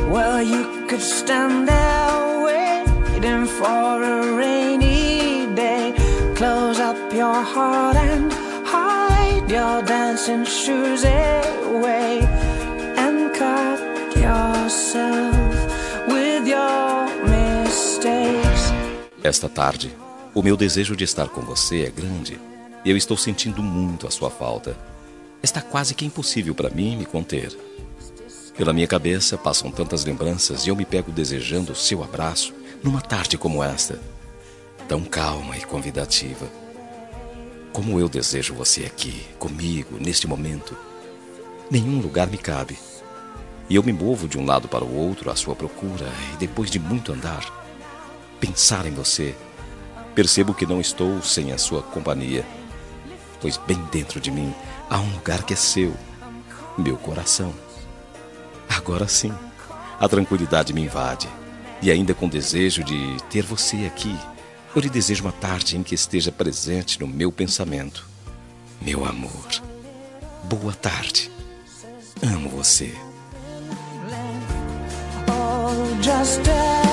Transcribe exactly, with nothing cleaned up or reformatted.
Well, you could stand there waiting for a rainy day. Close up your heart and hide your dancing shoes away, and cut yourself with your mistakes. Esta tarde, o meu desejo de estar com você é grande. E eu estou sentindo muito a sua falta. Está quase que impossível para mim me conter. Pela minha cabeça passam tantas lembranças e eu me pego desejando seu abraço numa tarde como esta, tão calma e convidativa. Como eu desejo você aqui, comigo, neste momento. Nenhum lugar me cabe. E eu me movo de um lado para o outro à sua procura, e depois de muito andar, pensar em você, percebo que não estou sem a sua companhia, pois bem dentro de mim há um lugar que é seu, meu coração. Agora sim, a tranquilidade me invade, e ainda com desejo de ter você aqui, eu lhe desejo uma tarde em que esteja presente no meu pensamento. Meu amor, boa tarde. Amo você. Oh, just